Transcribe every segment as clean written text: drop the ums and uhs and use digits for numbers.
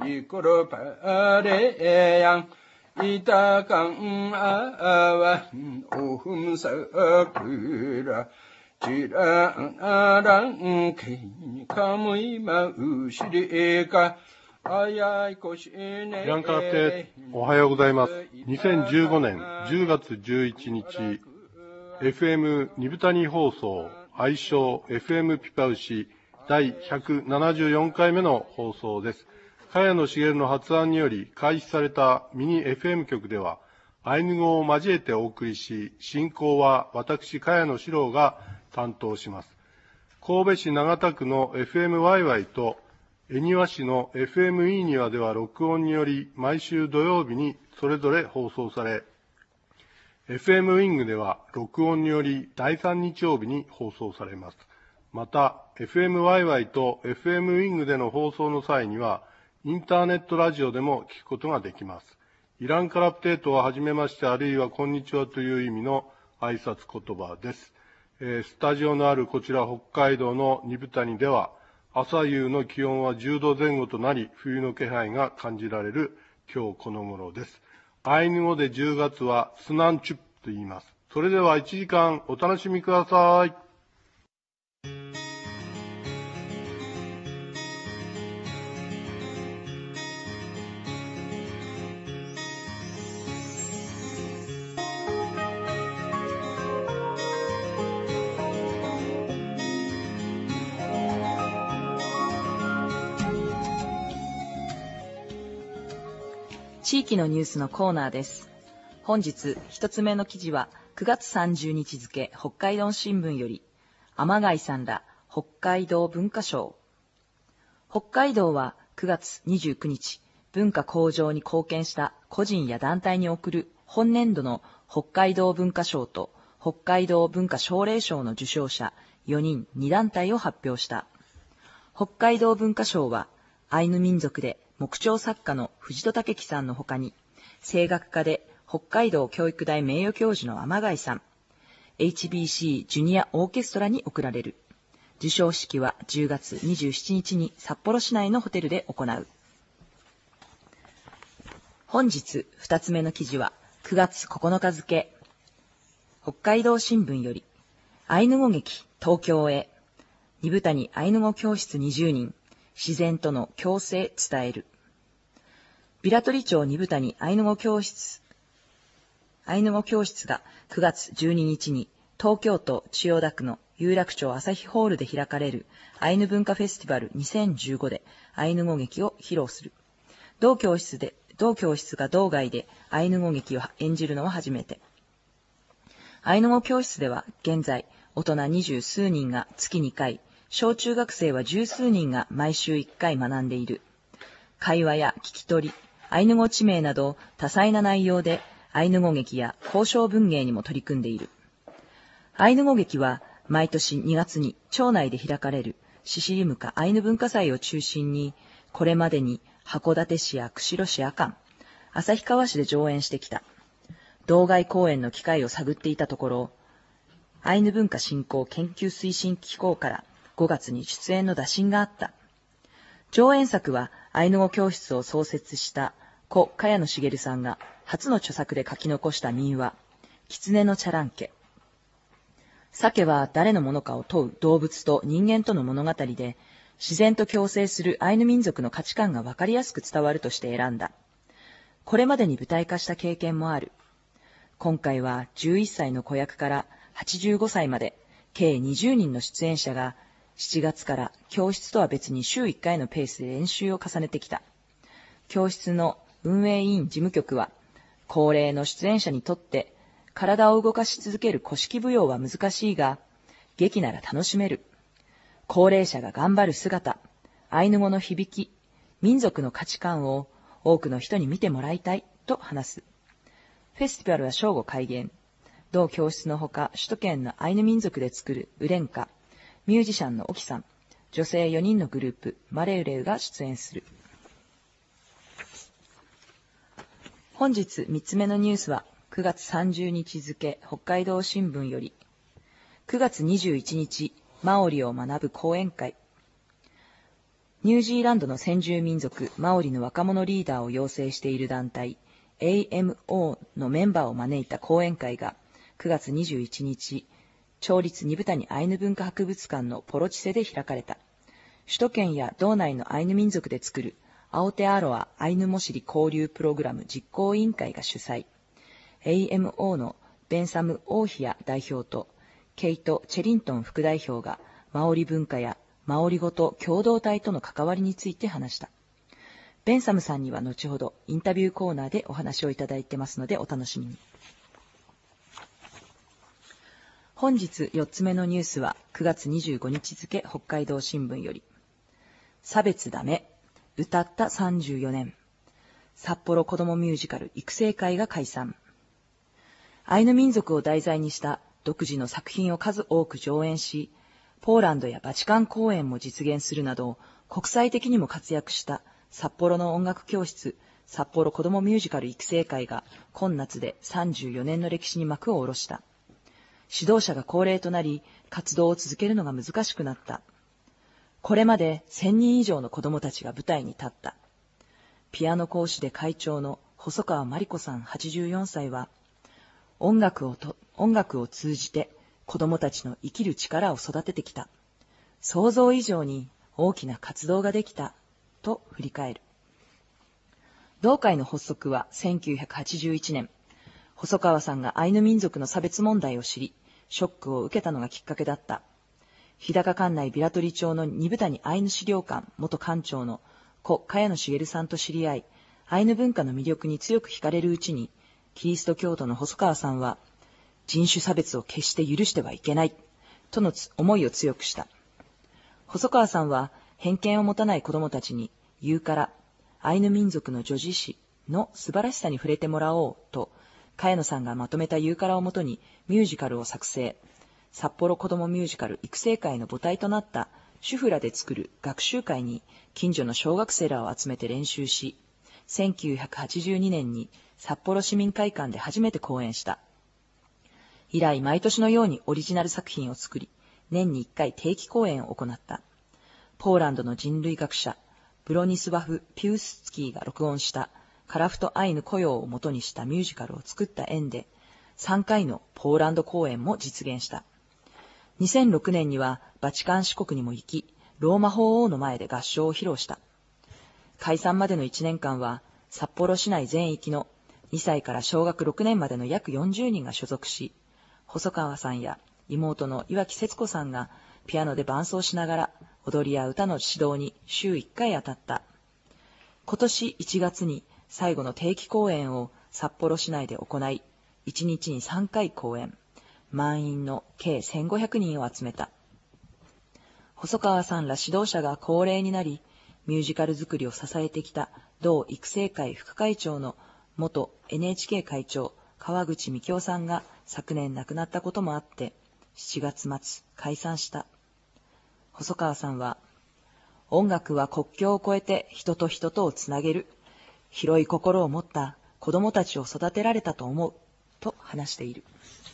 이끌어 바래양 이따강 아완 오흠석으라 지랑아랑 케이카무이 마우시리가 イランカラプテ、おはようございます。2015年10月11日、FM ニブタニ放送、愛称 FM ピパウシ第174回目の放送です。茅野茂の発案により開始されたミニ FM 局では、アイヌ語を交えてお送りし、進行は私、茅野史郎が担当します。神戸市長田区の FM ワイワイと、恵庭市の FM イーニワでは録音により毎週土曜日にそれぞれ放送され、FM ウィングでは録音により第3日曜日に放送されます。また、FM ワイワイと FM ウィングでの放送の際には、インターネットラジオでも聞くことができます。イランカラプテートははじめましてあるいはこんにちはという意味の挨拶言葉です。スタジオのあるこちら北海道の二部谷では、朝夕の気温は10度前後となり、冬の気配が感じられる今日この頃です。アイヌ語で10月はスナンチュッと言います。それでは1時間お楽しみください。 地域のニュースのコーナーです。本日一つ目の記事は9月30日付北海道新聞より天貝さんら北海道文化賞。北海道は9月29日文化向上に貢献した個人や団体に贈る本年度の北海道文化賞と北海道文化奨励賞の受賞者4人2団体を発表した。北海道文化賞はアイヌ民族で木彫作家の藤戸武樹さんのほかに、声楽家で北海道教育大名誉教授の天貝さん、HBC ジュニアオーケストラに贈られる。授賞式は10月27日に札幌市内のホテルで行う。本日2つ目の記事は9月9日付、北海道新聞より、アイヌ語劇東京へ、二部谷アイヌ語教室20人、自然との共生伝える。平取町二部谷アイヌ語教室が9月12日に東京都千代田区の有楽町朝日ホールで開かれるアイヌ文化フェスティバル2015でアイヌ語劇を披露する。同教室が道外でアイヌ語劇を演じるのは初めて。アイヌ語教室では現在大人20数人が月2回、小中学生は10数人が毎週1回学んでいる。会話や聞き取り、アイヌ語地名など多彩な内容でアイヌ語劇や交渉文芸にも取り組んでいる。アイヌ語劇は毎年2月に町内で開かれるシシリムカアイヌ文化祭を中心に、これまでに函館市や釧路市阿寒、旭川市で上演してきた。道外公演の機会を探っていたところ、アイヌ文化振興研究推進機構から5月に出演の打診があった。上演作はアイヌ語教室を創設した故茅野茂さんが初の著作で書き残した民話、狐のチャランケ。鮭は誰のものかを問う動物と人間との物語で、自然と共生するアイヌ民族の価値観がわかりやすく伝わるとして選んだ。これまでに舞台化した経験もある。今回は11歳の子役から85歳まで計20人の出演者が7月から教室とは別に週1回のペースで練習を重ねてきた。教室の運営委員事務局は、高齢の出演者にとって体を動かし続ける古式舞踊は難しいが、劇なら楽しめる。高齢者が頑張る姿、アイヌ語の響き、民族の価値観を多くの人に見てもらいたいと話す。フェスティバルは正午開演。同教室のほか、首都圏のアイヌ民族で作るウレンカ、ミュージシャンのオキさん、女性4人のグループ、マレウレウが出演する。本日3つ目のニュースは、9月30日付、北海道新聞より、9月21日、マオリを学ぶ講演会。 ニュージーランドの先住民族マオリの若者リーダーを養成している団体 AMO のメンバーを招いた講演会が9月21日、町立二部谷アイヌ文化博物館のポロチセで開かれた。首都圏や道内のアイヌ民族で作るアオテアロアアイヌモシリ交流プログラム実行委員会が主催。AMO のベンサム・オーヒア代表とケイト・チェリントン副代表がマオリ文化やマオリ語と共同体との関わりについて話した。ベンサムさんには後ほどインタビューコーナーでお話をいただいてますのでお楽しみに。本日4つ目のニュースは9月25日付北海道新聞より。差別ダメ、歌った34年。札幌子どもミュージカル育成会が解散。アイヌ民族を題材にした独自の作品を数多く上演し、ポーランドやバチカン公演も実現するなど、国際的にも活躍した札幌の音楽教室、札幌子どもミュージカル育成会が今夏で34年の歴史に幕を下ろした。指導者が高齢となり、活動を続けるのが難しくなった。これまで1000人以上の子どもたちが舞台に立った。ピアノ講師で会長の細川真理子さん84歳は、音楽を通じて子どもたちの生きる力を育ててきた。想像以上に大きな活動ができた、と振り返る。同会の発足は1981年、細川さんがアイヌ民族の差別問題を知り、ショックを受けたのがきっかけだった。日高管内平取町の二部谷アイヌ資料館元館長の故茅野茂さんと知り合い、アイヌ文化の魅力に強く惹かれるうちに、キリスト教徒の細川さんは、人種差別を決して許してはいけない、との思いを強くした。細川さんは、偏見を持たない子どもたちに、言うから、アイヌ民族の叙事詩の素晴らしさに触れてもらおう、と、茅野さんがまとめた言うからをもとにミュージカルを作成。札幌子どもミュージカル育成会の母体となった主婦らで作る学習会に近所の小学生らを集めて練習し、1982年に札幌市民会館で初めて公演した。以来毎年のようにオリジナル作品を作り、年に1回定期公演を行った。ポーランドの人類学者、ブロニスワフ・ピウスツキーが録音したカラフトアイヌ雇用を元にしたミュージカルを作った縁で、3回のポーランド公演も実現した。2006年にはバチカン市国にも行き、ローマ法王の前で合唱を披露した。解散までの1年間は、札幌市内全域の2歳から小学6年までの約40人が所属し、細川さんや妹の岩木節子さんがピアノで伴奏しながら踊りや歌の指導に週1回当たった。今年1月に最後の定期公演を札幌市内で行い、1日に3回公演。満員の計1500人を集めた。細川さんら指導者が高齢になり、ミュージカル作りを支えてきた同育成会副会長の元 NHK 会長川口幹夫さんが昨年亡くなったこともあって、7月末解散した。細川さんは、音楽は国境を越えて人と人とをつなげる、広い心を持った子供たちを育てられたと思う、と話している。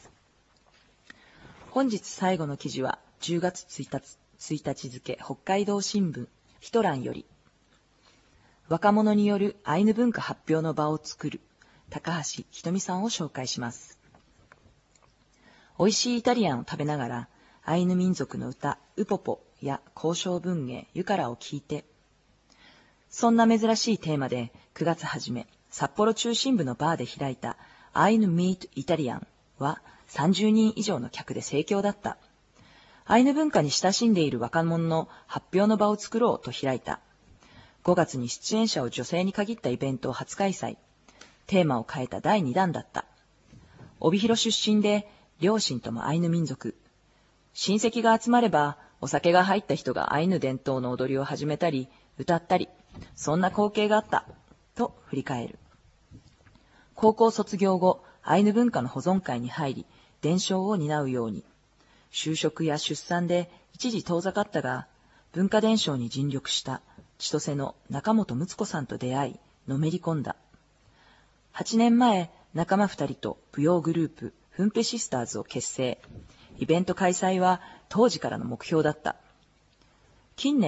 本日最後の記事は10月1日付北海道新聞一覧より、若者によるアイヌ文化発表の場を作る高橋ひとみさんを紹介します。美味しいイタリアンを食べながらアイヌ民族の歌ウポポや交渉文芸ユカラを聞いて、そんな珍しいテーマで9月初め札幌中心部のバーで開いたアイヌミートイタリアンは30人以上の客で盛況だった。アイヌ文化に親しんでいる若者の発表の場を作ろうと開いた。5月に出演者を女性に限ったイベントを初開催。テーマを変えた第2弾だった。帯広出身で両親ともアイヌ民族。親戚が集まればお酒が入った人がアイヌ伝統の踊りを始めたり歌ったり、そんな光景があった、と振り返る。高校卒業後、アイヌ文化の保存会に入り、伝承を担うように。就職や出産で一時遠ざかったが、文化伝承に尽力した千歳の中本睦子さんと出会い、のめり込んだ。8年前、仲間2人と舞踊グループ、フンペシスターズを結成。イベント開催は当時からの目標だった。近年、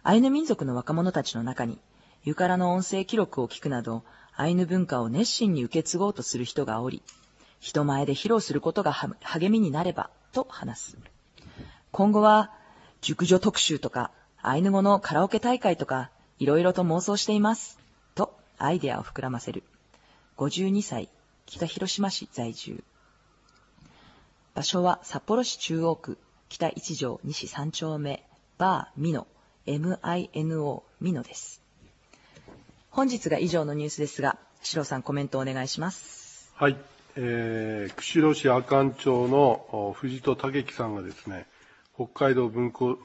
アイヌ民族の若者たちの中に、ユカラの音声記録を聞くなど、アイヌ文化を熱心に受け継ごうとする人がおり、人前で披露することが励みになれば、と話す。今後は、熟女特集とか、アイヌ語のカラオケ大会とか、いろいろと妄想しています。と、アイデアを膨らませる。52歳、北広島市在住。場所は札幌市中央区、北一条西3丁目、バーミノ、MINO ミノです。本日が以上のニュースですが、シさんコメントをお願いします。 はい。釧路市阿寒町の藤戸武樹さんがですね、北海道文化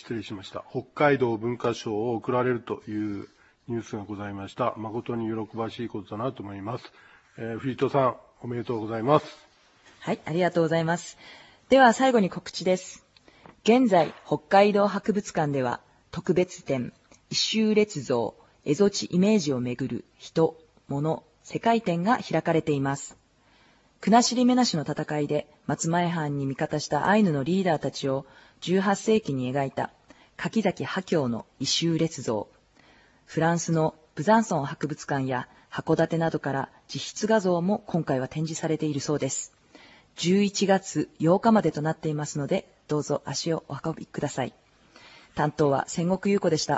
賞を贈られるというニュースがございました。誠に喜ばしいことだなと思います。藤戸さん、おめでとうございます。 はい、ありがとうございます。では最後に告知です。現在、北海道博物館では、特別展、異州列像、蝦夷地イメージをめぐる人、物、世界展が開かれています。国後目なしの戦いで松前藩に味方したアイヌのリーダーたちを18世紀に描いた柿崎波郷の異州列像。フランスのブザンソン博物館や函館などから自筆画像も今回は展示されているそうです。11月8日までとなっていますので、どうぞ足をお運びください。担当は千石優子でした。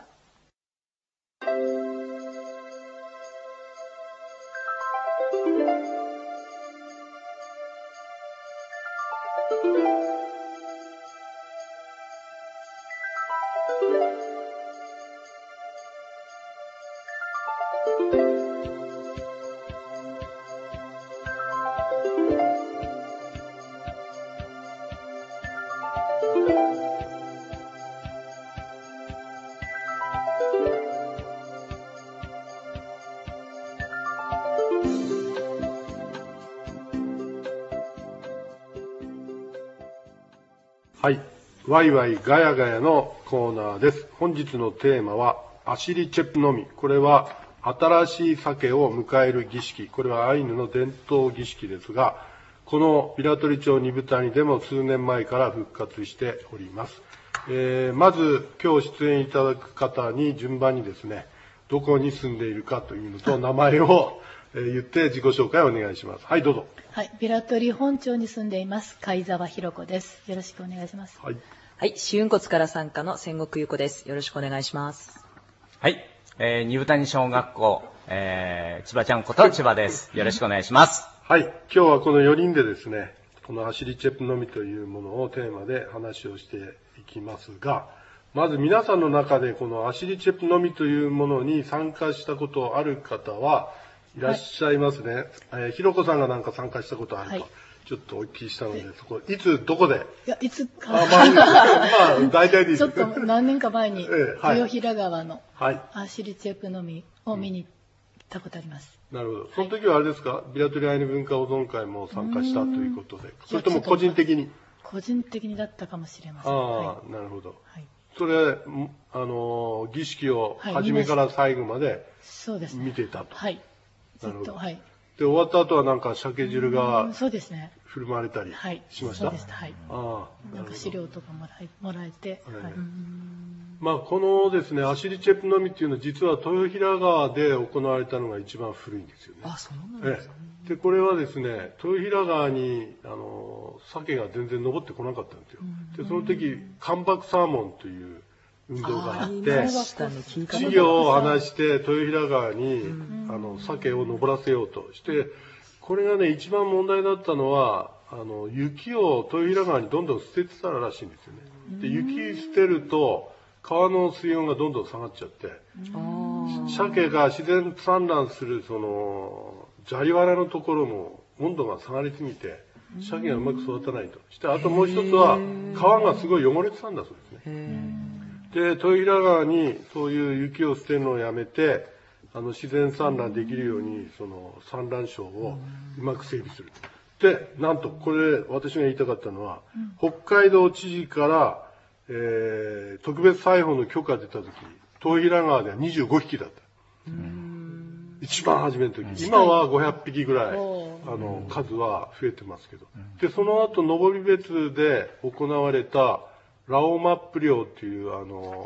はい。ワイワイガヤガヤのコーナーです。本日のテーマは、アシリチェプのみ。これは、新しい鮭を迎える儀式。これはアイヌの伝統儀式ですが、この平取町二部谷でも数年前から復活しております。まず、今日出演いただく方に順番にですね、どこに住んでいるかというのと、名前を言って自己紹介をお願いします。はい、どうぞ。 はい、平取本町に住んでいます貝沢弘子です。よろしくお願いします。 はい。 はい、紫雲骨から参加の千石優子です。よろしくお願いします。 はい、二部谷小学校、千葉ちゃんこと千葉です。よろしくお願いします。 はい、今日はこの4人でですね、このアシリチェプのみというものをテーマで話をしていきますが、まず皆さんの中でこのアシリチェプのみというものに参加したことある方はいらっしゃいますね。ひろこさんがなんか参加したことあると、はい、ちょっとお聞きしたので、そこ、いつ、どこで？ いや、いつか。 まあ、大体でいいです。 ちょっと何年か前に、豊平川のアシリチェプのみを見に行ったことあります。 なるほど。その時はあれですか、平取アイヌ文化保存会も参加したということで、それとも個人的に？ 個人的にだったかもしれません。 ああ、なるほど。はい。それ、儀式を初めから最後まで見てたと。 はい。ずっと、はい。 で、終わった後はなんか鮭汁がそうですね。 振る舞われたりしました？ そうですね。はい。ああ、なんか資料とかもらえて。はい。 まあ、このですね、アシリチェプのみっていうのは実は豊平川で行われたのが一番古いんですよね。 あ、そうなんですね。 で、これはですね、豊平川に、鮭が全然登ってこなかったんですよ。で、その時、関白サーモンという運動があって、稚魚を放して豊平川に、鮭を登らせようとして、これがね、一番問題だったのは、雪を豊平川にどんどん捨ててたらしいんですよね。で、雪捨てると、川の水温がどんどん下がっちゃって、鮭が自然産卵する、砂利藁のところも温度が下がりすぎて、鮭がうまく育たないと。して、あともう一つは、川がすごい汚れてたんだそうですね。で、豊平川にそういう雪を捨てるのをやめて、自然産卵できるように、産卵床をうまく整備する。で、なんと、これ、私が言いたかったのは、北海道知事から、特別裁縫の許可が出た時、豊平川では25匹だった。一番初めの時。今は500匹ぐらい、数は増えてますけど。で、その後、登別で行われた、ラオマップ漁っていう、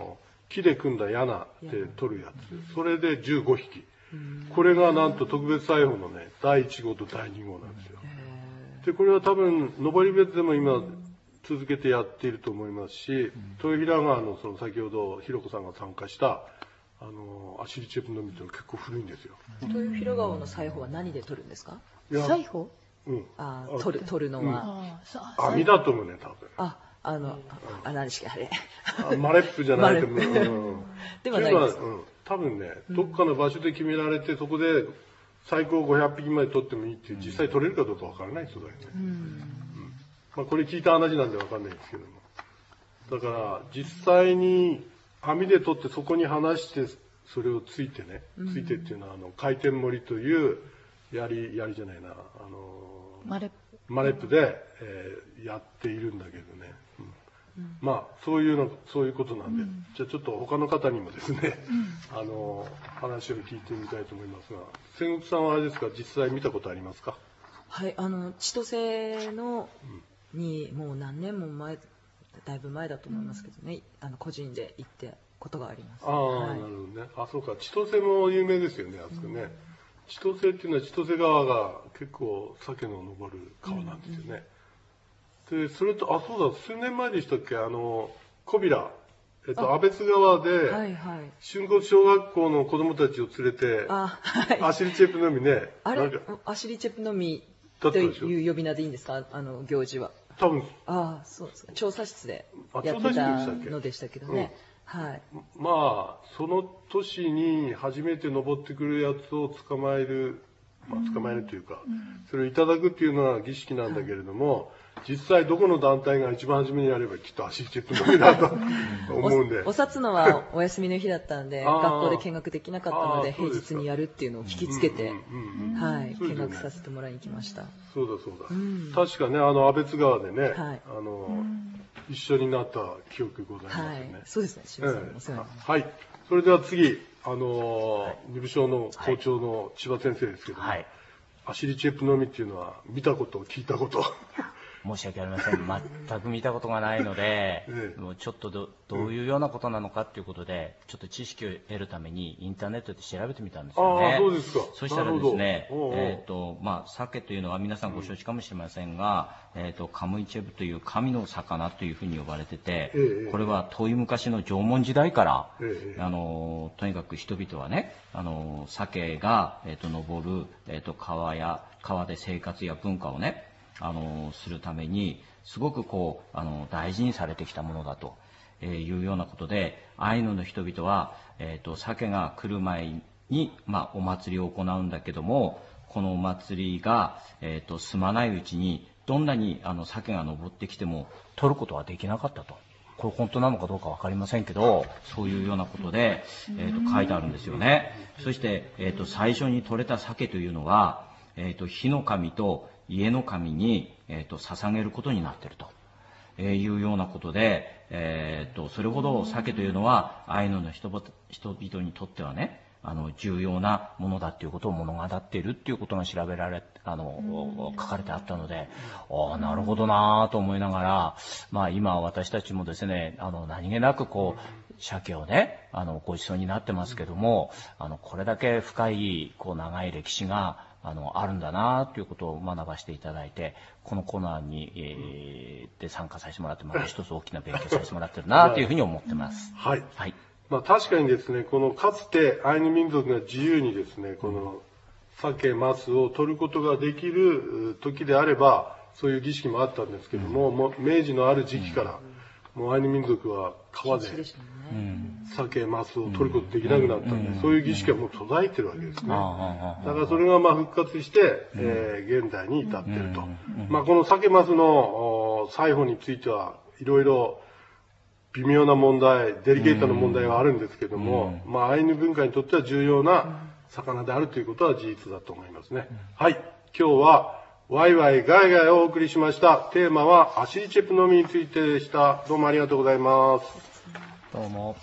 木で組んだ柳で取るやつ。それで15匹。これがなんと特別裁縫のね、第1号と第2号なんですよ。で、これは多分、登別でも今、続けてやっていると思いますし、豊平川のその先ほど、ひろこさんが参加した、アシリチェプのみというのは結構古いんですよ。 豊平川の裁縫は何で取るんですか？ 裁縫？ うん。取るのは。 網だと思うね、多分。 何でしたっけ、 あれ。マレップじゃないと思う。 ではないですか？ 多分ね、どっかの場所で決められて、そこで最高500匹まで取ってもいいっていう、実際取れるかどうかわからない人だよね。まあこれ聞いた話なんでわかんないんですけども。だから、実際に網で取ってそこに離して、それをついてね、ついてっていうのは、回転盛りという、槍じゃないな、マレップで、やっているんだけどね。まあ、そういうことなんで、じゃあちょっと他の方にもですね、話を聞いてみたいと思いますが、千石さんはあれですか、実際見たことありますか？ はい、千歳の、に、もう何年も前、だいぶ前だと思いますけどね、個人で行ったことがあります。 なるほどね。そうか、千歳も有名ですよね、あそこね。千歳っていうのは千歳川が結構鮭の登る川なんですよね。で、それと、そうだ、数年前でしたっけ、小平、阿別川で、春骨小学校の子供たちを連れて、アシリチェプのみね。 あれ、アシリチェプのみという呼び名でいいんですか、行事は。 多分。 そうですか。調査室でやってたのでしたけどね。はい。 まあ、その年に初めて登ってくるやつを捕まえるというか、それをいただくっていうのは儀式なんだけれども、実際どこの団体が一番初めにやればきっとアシリチェプのみだと思うんで。 お札のはお休みの日だったんで、学校で見学できなかったので、平日にやるっていうのを聞きつけて、見学させてもらいに来ました。 そうだ。確かね、阿別川でね、一緒になった記憶ございますね。 そうですね、清水さんもお世話になりました。 はい。それでは次、二部省の校長の千葉先生ですけども、アシリチェプのみっていうのは見たこと、聞いたこと。 申し訳ありません。全く見たことがないので、もうちょっとどういうようなことなのかということで、ちょっと知識を得るためにインターネットで調べてみたんですよね。 そうですか。 そしたらですね、鮭というのは皆さんご承知かもしれませんが、カムイチェブという神の魚というふうに呼ばれてて、これは遠い昔の縄文時代から、とにかく人々はね、鮭が、登る、川で生活や文化をね、するためにすごく大事にされてきたものだというようなことで、アイヌの人々は、鮭が来る前に、お祭りを行うんだけども、このお祭りが、済まないうちにどんなに鮭が登ってきても取ることはできなかったと。これ本当なのかどうか分かりませんけど、そういうようなことで、書いてあるんですよね。そして、最初に取れた鮭というのは、火の神と家の神に、捧げることになっているというようなことで、それほど鮭というのはアイヌの人々にとってはね、重要なものだということを物語っているということが書かれてあったので、なるほどなと思いながら、今私たちもですね、何気なく鮭をね、ごちそうになってますけども、これだけ深い長い歴史があるんだなということを学ばせていただいて、このコーナーに、で参加させてもらって、また一つ大きな勉強させてもらってるなというふうに思ってます。 はい。確かにですね、かつてアイヌ民族が自由にですね、鮭、マスを取ることができる時であれば、そういう儀式もあったんですけども、明治のある時期から、もうアイヌ民族は川で鮭、マスを取ることできなくなったんで、そういう儀式はもう途絶えてるわけですね。だからそれが復活して、現代に至っていると。この鮭、マスの裁縫についてはいろいろ微妙な問題、デリケートな問題はあるんですけども、アイヌ文化にとっては重要な魚であるということは事実だと思いますね。はい。今日はワイワイガイガイをお送りしました。テーマはアシリチェプのみについてでした。どうもありがとうございます。 どうも。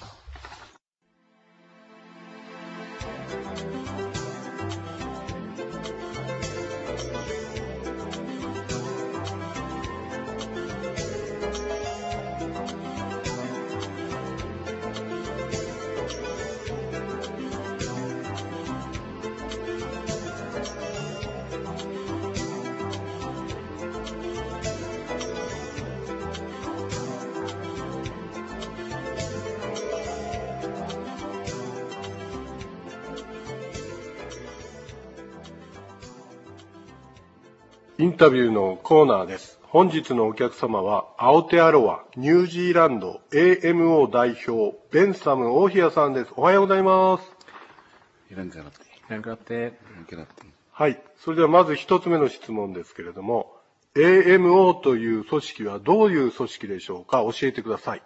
インタビューのコーナーです。本日のお客様は、アオテアロア、ニュージーランド AMO 代表、ベンサム・オーヒアさんです。おはようございます。はい。それではまず一つ目の質問ですけれども、AMO という組織はどういう組織でしょうか？教えてください。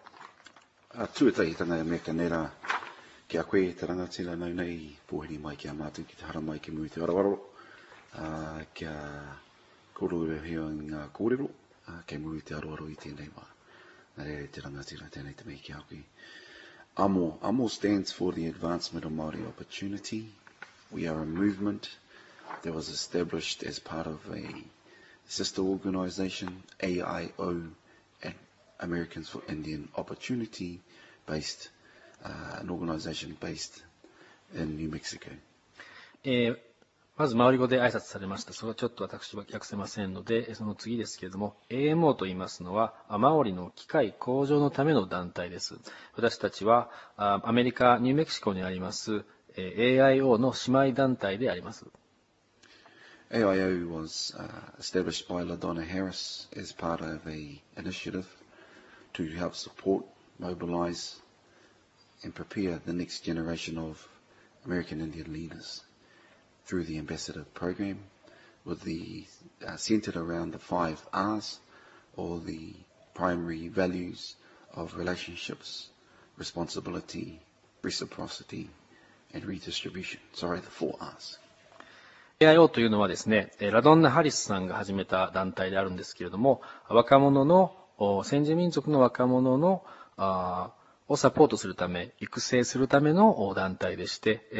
Kia koe taranga tira nau nei pohiri mai kia mātu ki te hara mai ki mui te warawaro. Kia koro reo ngā kōrero, kei mui te aroaro I tēnei wā. Nā re te ranga tira tēnei te mei ki a koe. AMO. AMO stands for the Advancement of Māori Opportunity. We are a movement that was established as part of a sister organisation, AIO, Americans for Indian Opportunity, based an organization based in New Mexico. まず、マオリ語で挨拶されました。それはちょっと私は訳せませんので、その次ですけれども、AMO と言いますのは、マオリの機会向上のための団体です。私たちは、アメリカ、ニューメキシコにあります、AIO の姉妹団体であります。 AIO was established by LaDonna Harris as part of an initiative to help support, mobilize, and prepare the next generation of American Indian leaders through the Ambassador Program, with the centered around the 5 R's, or the primary values of relationships, responsibility, reciprocity, and redistribution. Sorry, the 4 R's. AIO というのはですね、ラドンナ・ハリスさんが始めた団体であるんですけれども、若者の、先住民族の若者のをサポートするため、育成するための団体でして、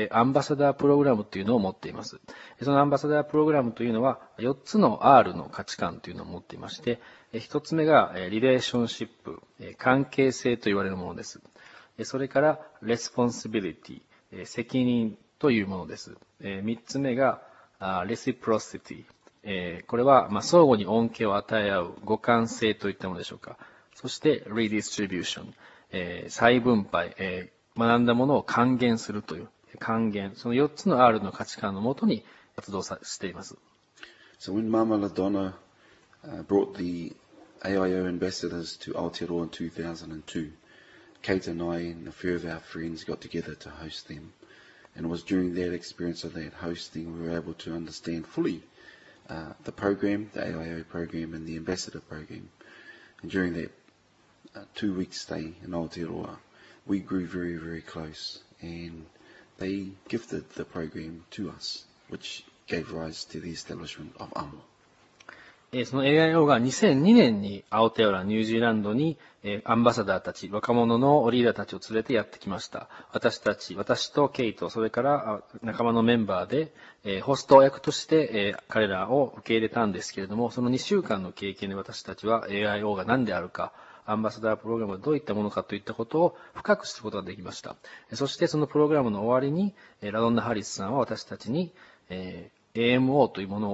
アンバサダープログラムというのを持っています。そのアンバサダープログラムというのは、4つの R の価値観というのを持っていまして、1つ目がリレーションシップ、関係性と言われるものです。それからレスポンシビリティ、責任というものです。3つ目がレシプロシティ、これは相互に恩恵を与え合う互換性といったものでしょうか。そしてリディストリビューション、再分配、学んだものを還元するという還元、その4つの R の価値観のもとに活動しています。 So when Mama LaDonna brought the AIO ambassadors to Aotearoa in 2002, Kate and I and a few of our friends got together to host them. And it was during that experience of that hosting we were able to understand fully the program, the AIO program and the ambassador program. And during that 2-week stay in Aotearoa, we grew very, very close, and they gifted the program to us, which gave rise to the establishment of AMO. その AIO が2002年にアオテアロア、ニュージーランドにアンバサダーたち、若者のリーダーたちを連れてやってきました。私とケイト、それから仲間のメンバーでホスト役として彼らを受け入れたんですけれども、その2週間の経験で私たちは AIO が何であるか、アンバサダープログラムがどういったものかといったことを深く知ることができました。そしてそのプログラムの終わりに、ラドンナ・ハリスさんは私たちに、AMO というもの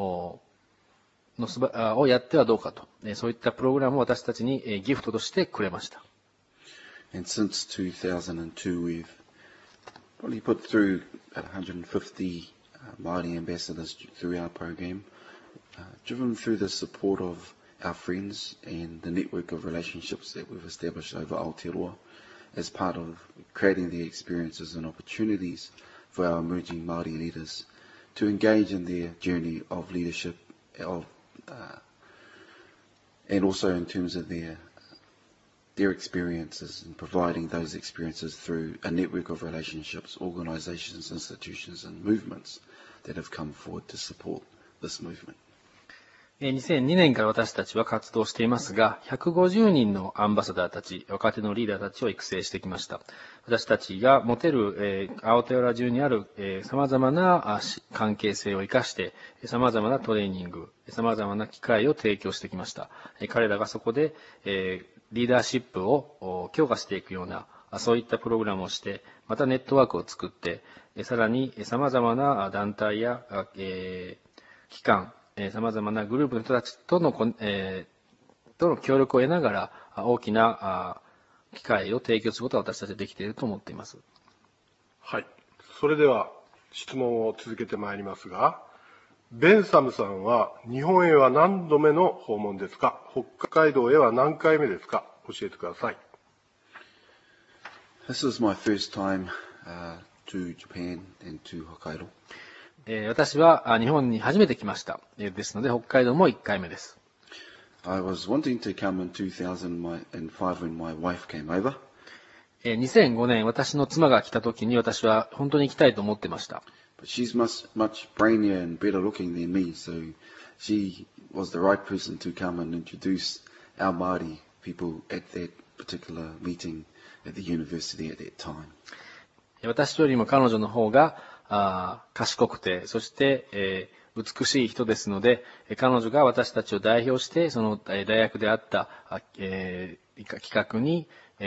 をやってはどうかと、そういったプログラムを私たちにギフトとしてくれました。 And since 2002, we've probably put through 150 Māori ambassadors through our program, driven through the support of our friends and the network of relationships that we've established over Aotearoa as part of creating the experiences and opportunities for our emerging Māori leaders to engage in their journey of leadership and also in terms of their experiences and providing those experiences through a network of relationships, organisations, institutions and movements that have come forward to support this movement. 2002年から私たちは活動していますが、150人のアンバサダーたち、若手のリーダーたちを育成してきました。私たちが持てる、アオテアロア中にある、様々な関係性を生かして、様々なトレーニング、様々な機会を提供してきました。彼らがそこで、リーダーシップを強化していくような、そういったプログラムをして、またネットワークを作って、さらに様々な団体や、機関、様々なグループの人たちとの協力を得ながら大きな機会を提供することが私たちはできていると思っています。 はい。それでは質問を続けてまいりますが、 ベンサムさんは日本へは何度目の訪問ですか？北海道へは何回目ですか？教えてください。 This is my first time to Japan and to Hokkaido. 私は日本に初めて来ました。ですので、北海道も1回目です。 I was wanting to come in 2005 when my wife came over. 2005年、私の妻が来た時に私は本当に行きたいと思ってました。 But she's much brainier and better looking than me, so she was the right person to come and introduce our Māori people at that particular meeting at the university at that time. 私よりも彼女の方が賢くて、そして、美しい人ですので、彼女が私たちを代表して、その大学であった、企画に、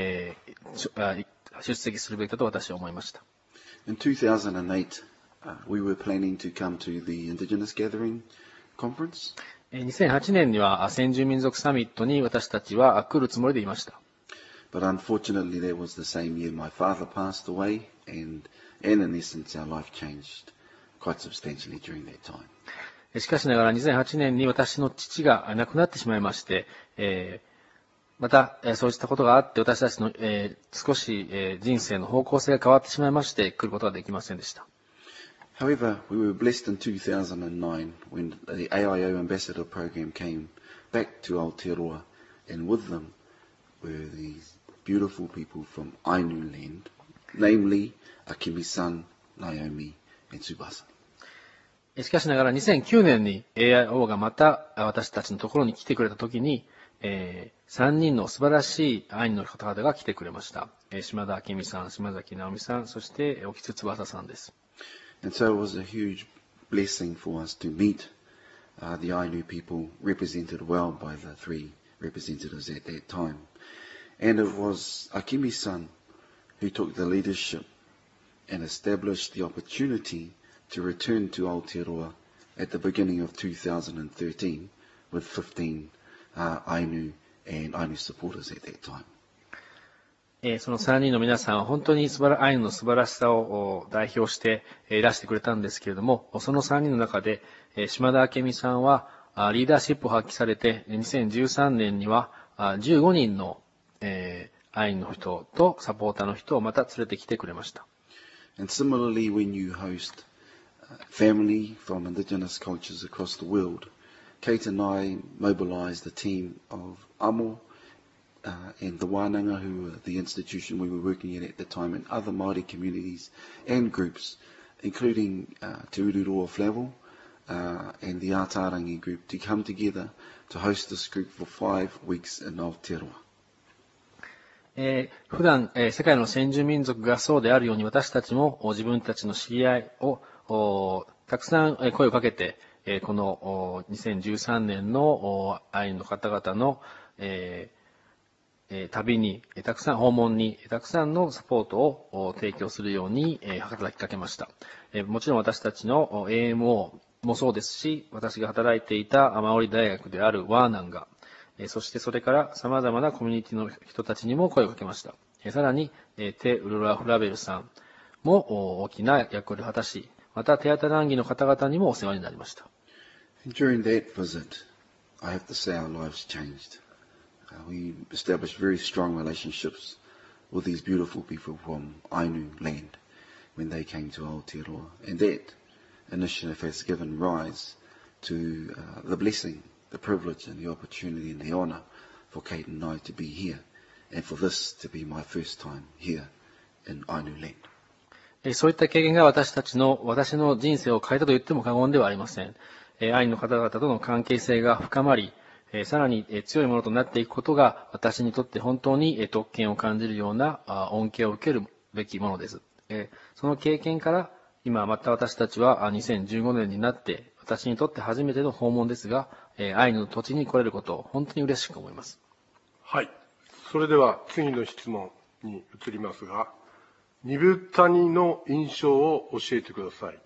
出席するべきだと私は思いました。 In 2008, we were planning to come to the Indigenous Gathering Conference. 2008年には先住民族サミットに私たちは来るつもりでいました。 But unfortunately, that was the same year my father passed away, and in essence, our life changed quite substantially during that time. しかしながら2008年に私の父が亡くなってしまいまして、またそうしたことがあって私たちの、少し、人生の方向性が変わってしまいまして来ることができませんでした。 However, we were blessed in 2009 when the AIO Ambassador Program came back to Aotearoa, and with them were these beautiful people from Ainu land, namely Akemi-san, Naomi, and Tsubasa. しかしながら2009年に AIO がまた私たちのところに来てくれたときに、3人の素晴らしいアイヌの方々が来てくれました。島田明美さん、島崎直美さん、そして沖津翼さんです。 And so it was a huge blessing for us to meet the Ainu people represented well by the three representatives at that time. And it was Akemi-san who took the leadership and established the opportunity to return to Aotearoa at the beginning of 2013 with 15 Ainu and Ainu supporters at that time. その3人の皆さんは本当にアイヌの素晴らしさを代表して出してくれたんですけれども、その3人の中で島田明美さんはリーダーシップを発揮されて、2013年には15人のアイヌの人とサポーターの人をまた連れてきてくれました。 And similarly, when you host family from indigenous cultures across the world, Kate and I mobilized a team of Amo,and the Wānanga, who were the institution we were working at the time, and other Māori communities and groups, including Te Ururoa Flavel and the Ātārangi group, to come together to host this group for 5 weeks in Aotearoa. 普段、世界の先住民族がそうであるように私たちも自分たちの知り合いをたくさん声をかけて、この2013年のアイヌの方々の旅に、訪問に、たくさんのサポートを提供するように働きかけました。もちろん私たちの AMO もそうですし、私が働いていたマオリ大学であるワーナンが、そしてそれから様々なコミュニティの人たちにも声をかけました。さらに、テ・ウルラ・フラベルさんも大きな役割を果たし、またテアタランギの方々にもお世話になりました。 During that visit, I have to say our lives changed.We established very strong relationships with these beautiful people from Ainu land when they came to Aotearoa. And that initiative has given rise to the blessing, the privilege and the opportunity and the honour for Kate and I to be here, and for this to be my first time here in Ainu land. そういった経験が私の人生を変えたと言っても過言ではありません。アイヌの方々との関係性が深まり、さらに強いものとなっていくことが私にとって本当に特権を感じるような恩恵を受けるべきものです。その経験から今また私たちは2015年になって私にとって初めての訪問ですが、アイヌの土地に来れることを本当に嬉しく思います。 はい。それでは次の質問に移りますが、ニブタニの印象を教えてください。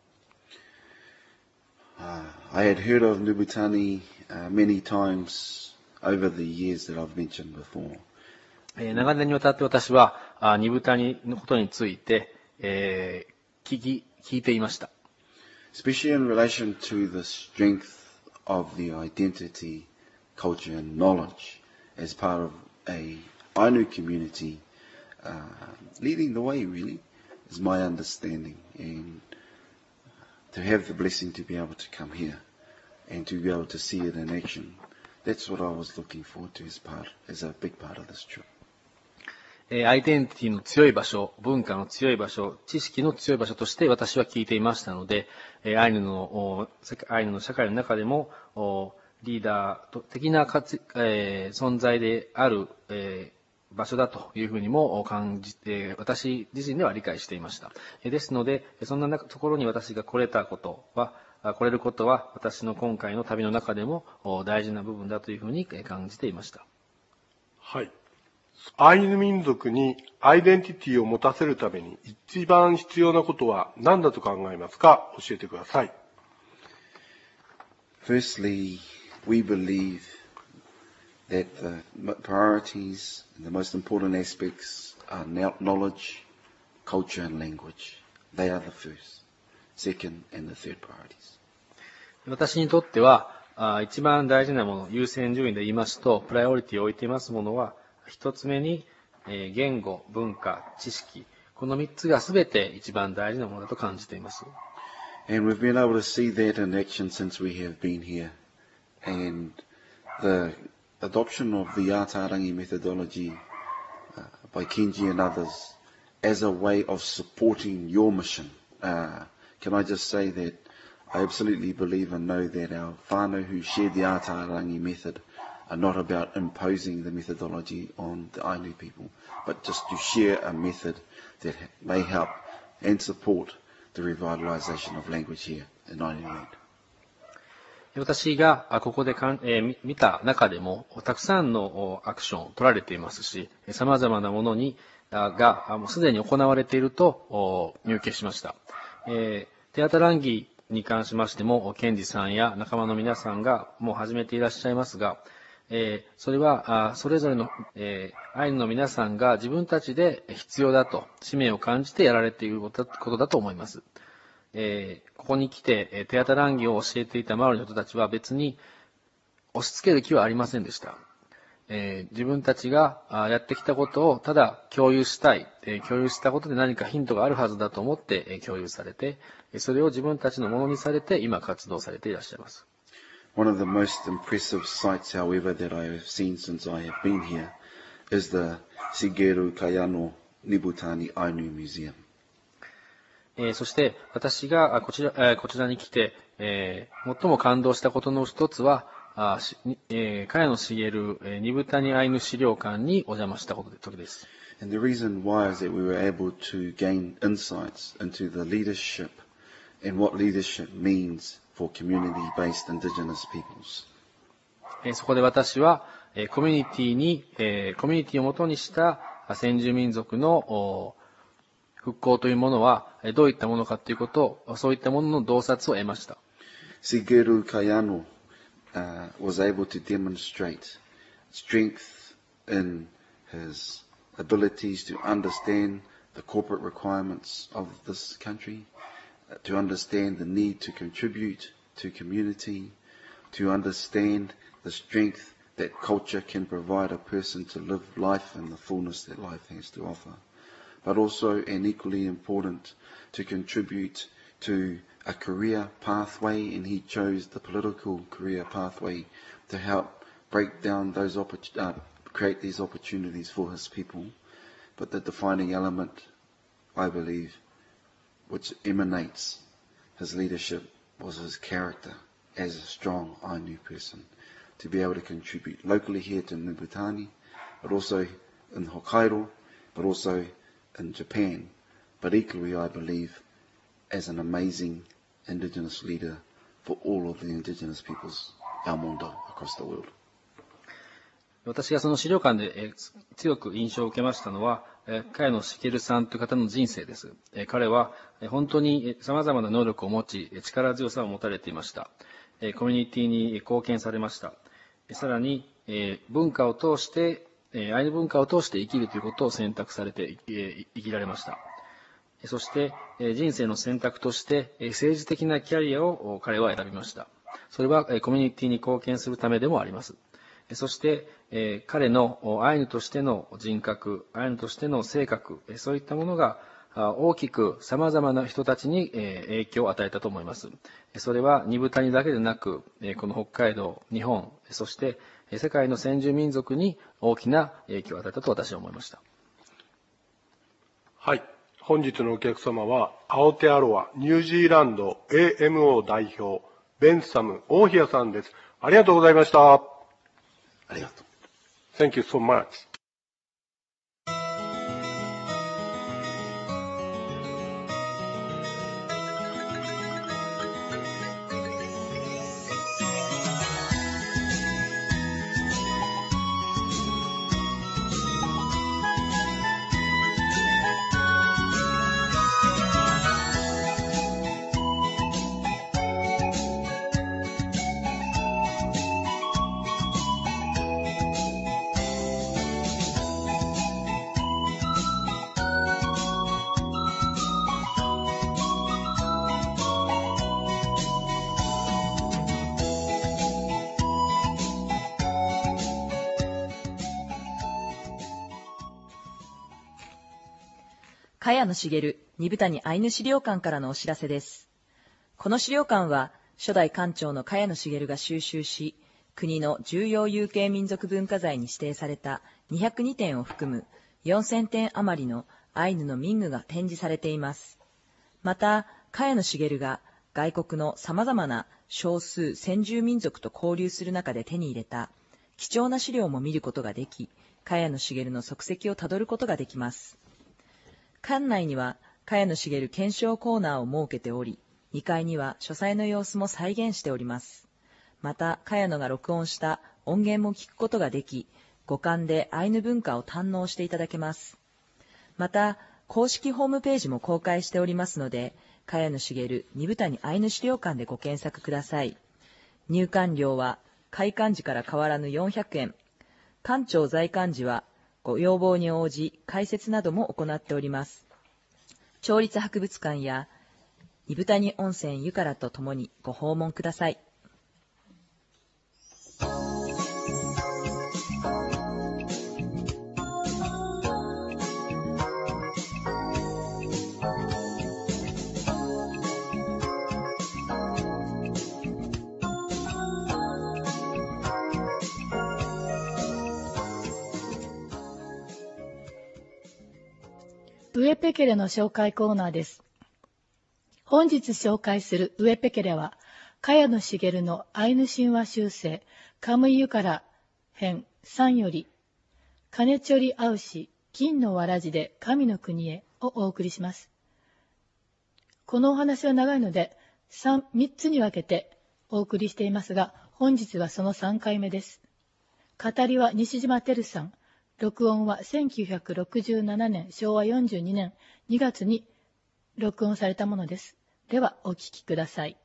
I had heard of Nubutani many times over the years that I've mentioned before. 長年にわたって私はニブタニのことについて、聞いていました。 especially in relation to the strength of the identity, culture and knowledge as part of a Ainu community, leading the way really is my understanding, and to have the blessing to be able to come here and to be able to see it in action, that's what I was looking forward to as a big part of this trip. アイデンティティの強い場所、文化の強い場所、知識の強い場所として私は聞いていましたので、アイヌの社会の中でもリーダー的な存在である場所だというふうにも感じて、私自身では理解していました。ですので、そんなところに私が来れることは、私の今回の旅の中でも大事な部分だというふうに感じていました。 はい。アイヌ民族にアイデンティティを持たせるために一番必要なことは何だと考えますか？教えてください。 Firstly, we believe that the priorities and the most important aspects are knowledge, culture and language. They are the first, second and the third priorities. 私にとっては一番大事なもの、優先順位で言いますと、プライオリティを置いていますものは、一つ目に言語、文化、知識、この三つがすべて一番大事なものだと感じています。 And we've been able to see that in action since we have been here. And the adoption of the Ātarangi methodology by Kenji and others as a way of supporting your mission. Can I just say that I absolutely believe and know that our whānau who share the Ātarangi method are not about imposing the methodology on the Ainu people, but just to share a method that may help and support the revitalization of language here in Ainu land. 私がここで見た中でも、たくさんのアクションを取られていますし、様々なものがもうすでに行われていると見受けしました。テアタランギに関しましても、ケンジさんや仲間の皆さんがもう始めていらっしゃいますが、それはそれぞれのアイヌの皆さんが自分たちで必要だと使命を感じてやられていることだと思います。ここに来てテアタランギを教えていたマオリの人たちは別に押し付ける気はありませんでした。自分たちがやってきたことをただ共有したい、共有したことで何かヒントがあるはずだと思って共有されて、それを自分たちのものにされて今活動されていらっしゃいます。 One of the most impressive sights, however, that I have seen since I have been here is the Shigeru Kayano Nibutani Ainu Museum. そして私がこちらに来て、最も感動したことの一つは、茅野茂ニブタニアイヌ資料館にお邪魔した時です。 And the reason why is that we were able to gain insights into the leadership and what leadership means for community-based indigenous peoples. そこで私はコミュニティをもとにした先住民族の復興というものはどういったものかということを、そういったものの洞察を得ました。 Shigeru Kayano was able to demonstrate strength in his abilities to understand the corporate requirements of this country, to understand the need to contribute to community, to understand the strength that culture can provide a person to live life in the fullness that life has to offer. But also, and equally important, to contribute to a career pathway, and he chose the political career pathway to help break down those create these opportunities for his people. But the defining element, I believe, which emanates his leadership was his character as a strong Ainu person, to be able to contribute locally here to Nibutani, but also in Hokkaido, but also in Japan, but equally, I believe, as an amazing indigenous leader for all of the indigenous peoples, our mondo, across the world. 私がその資料館で強く印象を受けましたのは、茅野茂さんという方の人生です。彼は本当に様々な能力を持ち、力強さを持たれていました。コミュニティに貢献されました。さらに、文化を通して、アイヌ文化を通して生きるということを選択されて生きられました。 そして人生の選択として政治的なキャリアを彼は選びました。それはコミュニティに貢献するためでもあります。そして彼のアイヌとしての人格、アイヌとしての性格、そういったものが大きく様々な人たちに影響を与えたと思います。それは二部谷だけでなく、この北海道、日本、そして世界の先住民族に大きな影響を与えたと私は思いました。 はい。本日のお客様は、アオテアロア、ニュージーランド AMO 代表、ベンサム・オーヒアさんです。ありがとうございました。 ありがとう。 Thank you so much. 茅野茂二部谷アイヌ資料館からのお知らせです。この資料館は、初代館長の茅野茂が収集し、国の重要有形民族文化財に指定された202点を含む4000点余りのアイヌの民具が展示されています。また、茅野茂が外国の様々な少数先住民族と交流する中で手に入れた貴重な資料も見ることができ、茅野茂の足跡をたどることができます。館内には茅野茂検証コーナーを設けており、2階には書斎の様子も再現しております。また、茅野が録音した音源も聞くことができ、五感でアイヌ文化を堪能していただけます。また、公式ホームページも公開しておりますので、茅野茂二部谷アイヌ資料館でご検索ください。入館料は開館時から変わらぬ400円。館長在館時はご要望に応じ解説なども行っております。町立博物館や二部谷温泉湯からとともにご訪問ください。 ウエペケレの紹介コーナーです。本日紹介するウエペケレは、茅野茂のアイヌ神話修正、カムイユカラ編3より、金チョリアウシ、金のわらじで神の国へをお送りします。このお話は長いので、3つに分けてお送りしていますが、本日はその3回目です。語りは西島照さん。録音は1967年昭和42年2月に録音されたものです。ではお聞きください。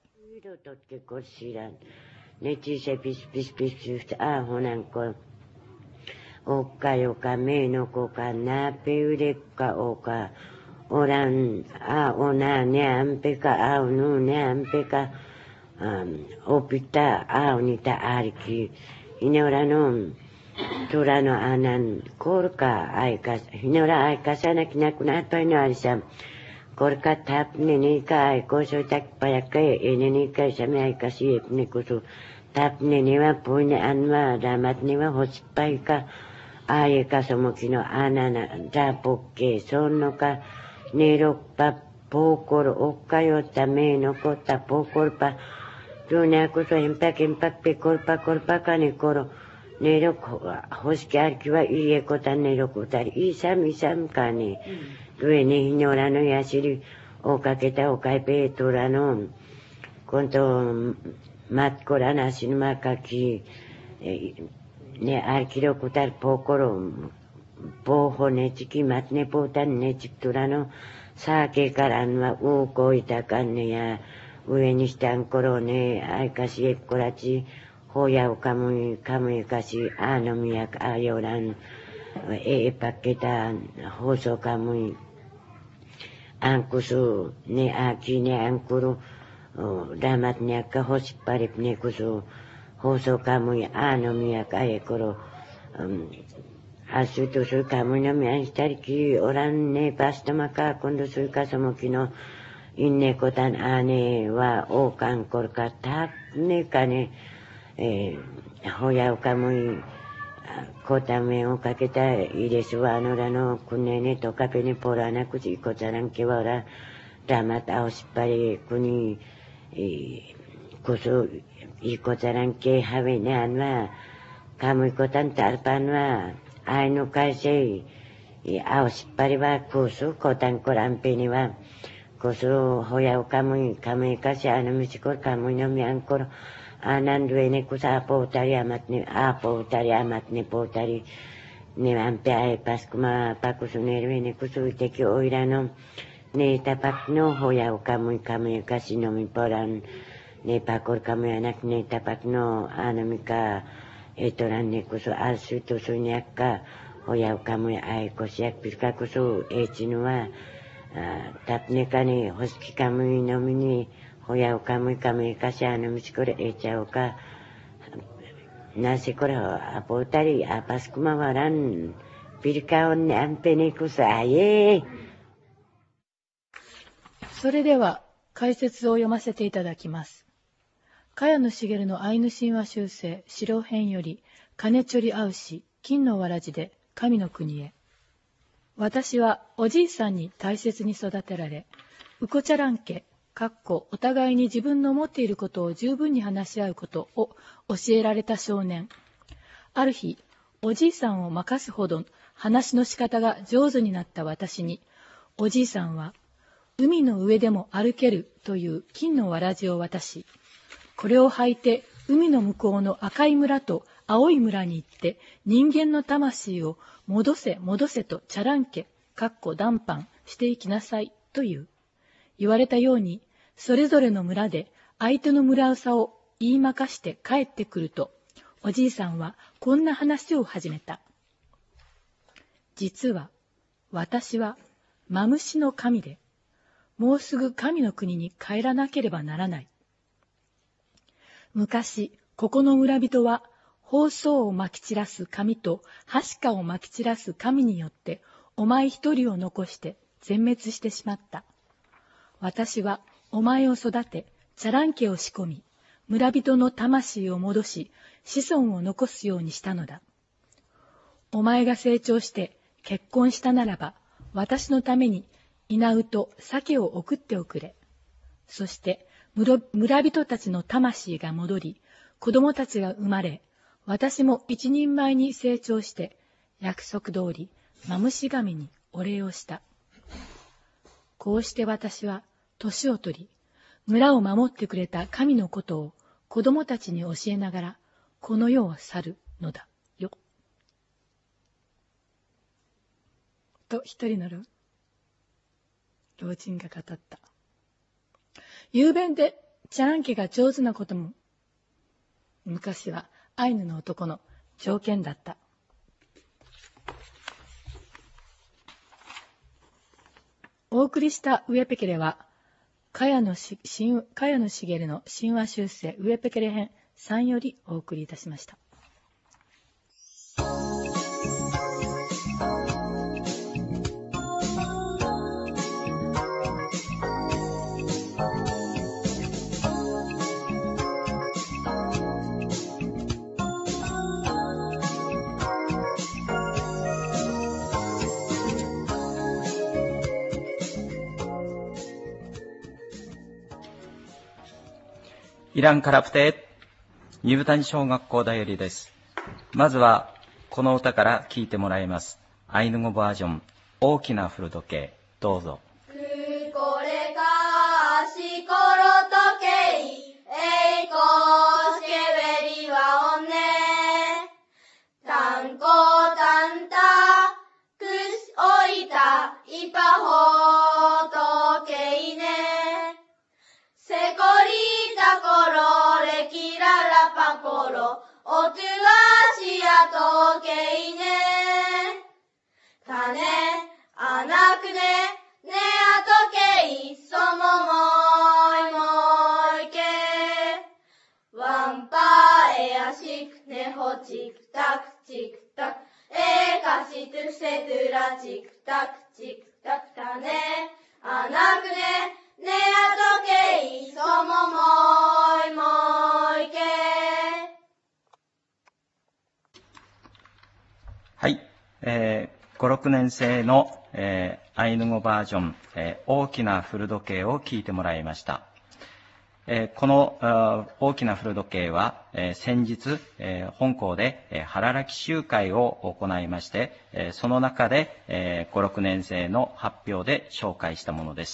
おっかよかめのこかなぺうれっかおかおらんあおなねあんぺかあおぬねあんぺかおぴたあおにたありきいねおらのトラのアナン、コールカ、アイカ、ヒノラアイカサナキナクナトイノアリサム、コールカタプネニカアイコソタキパヤカエ、エネニカサメアイカシエプネコソ、タプネニワポイネアンワ、ラマトニワホスパイカ、アイカソモキのアナナ、ザポッケ、ソンノカ、ネロパ、ポーコル、オッカヨタメノコタ、ポーコルパ、ルナコソ、インパペコルパカネコロ、ネロコは、ホスキアルキは、イエコタネロコタリ、イサミカネ、上にヒノラのヤシリ、をかけたおかいペートラの、コント、マッコラナシヌマカキ、ね、アルキロコタルポーコロ、ポーホネチキ、マツネポータンネチクトラの、サーケからんは、ウーコイタカンネや、上にしたんころね、アイカシエコラチ、ほやおかむいかし、あのみやかあよらん、パケタ、ほそかむい、 angkusu ne akine angkuru damat niaka hosparip ne kusu hoso kamu ano miaka ekoro asutu su kamu no mi anstariki oran ne pasta maka kondo su kasamoki no inne kotan ane wa okan korkatak ne kane hoya kamu kotame o kaketa iresu wa anora no kunene to kapene porana kusi kotaran ke wara damat auspare kuni kusu ikotaran ke havene anwa kamu ikotan tarpanwa aino kaise auspare wa kusu kotan korampene wa kusu hoya kamu kasi ano misikor kamu no mi ankor anan duene kusa potari amat ne potari ne ampe ai paskuma pakusunere ne kusu teki oirano ne tapak no hoya kamu kasi no mi poran ne pakor kamu anak ne tapak no anamika etoran ne kusu alsu tu sunyaka hoya kamu ai kosiak piska kusu echinua tapne kane hoski kamu no mini hoya kamu kasi ano misikore echao ka nasi kore apotari apaskuma waran pirkaon ne ampene kusaye。 それでは解説を読ませていただきます。茅野茂のアイヌ神話修正白編より金ちょりあうし金のわらじで神の国へ。私はおじいさんに大切に育てられ、うこちゃらん家お互いに自分の思っていることを十分に話し合うことを教えられた少年。ある日、おじいさんを任すほど話の仕方が上手になった私に、おじいさんは、海の上でも歩けるという金のわらじを渡し、これを履いて海の向こうの赤い村と青い村に行って人間の魂を戻せ戻せとチャランケ談判していきなさいという。言われたように、それぞれの村で相手の村うを言いまかして帰ってくると、おじいさんはこんな話を始めた。実は、私はマムシの神で、もうすぐ神の国に帰らなければならない。昔、ここの村人は、疱瘡をまき散らす神と、はしかをまき散らす神によって、お前一人を残して全滅してしまった。私はお前を育て、チャラン家を仕込み、村人の魂を戻し、子孫を残すようにしたのだ。お前が成長して結婚したならば、私のために稲うと鮭を送っておくれ。そして村人たちの魂が戻り、子供たちが生まれ、私も一人前に成長して、約束通り、マムシ神にお礼をした。こうして私は、年を取り、村を守ってくれた神のことを子供たちに教えながら、この世を去るのだよ。と一人の老人が語った。雄弁でチャラン家が上手なことも、昔はアイヌの男の条件だった。お送りしたウエペケレは、茅野茂の神話修正ウエペケレ編3よりお送りいたしました。 イランカラプテ二部谷小学校だよりです。まずはこの歌から聴いてもらいます。アイヌ語バージョン、大きな古時計、どうぞ。 これかしころ時計、えいこしけべりはおんね。たんこたんた、くしおいた、いぱほ時計ね。せこりたころれきららぱころおとがしやとけいね。かねあなくねねチクネホチクタクチクタクエカシトゥクセトゥラチクタクチクタクタネアナクネネアトケイソモモイモイケ。 はい、5、6年生の、アイヌ語バージョン、大きな古時計を聞いてもらいました。この大きな古時計は、先日、本校で腹らき集会を行いまして、その中で、5、6年生の発表で紹介したものです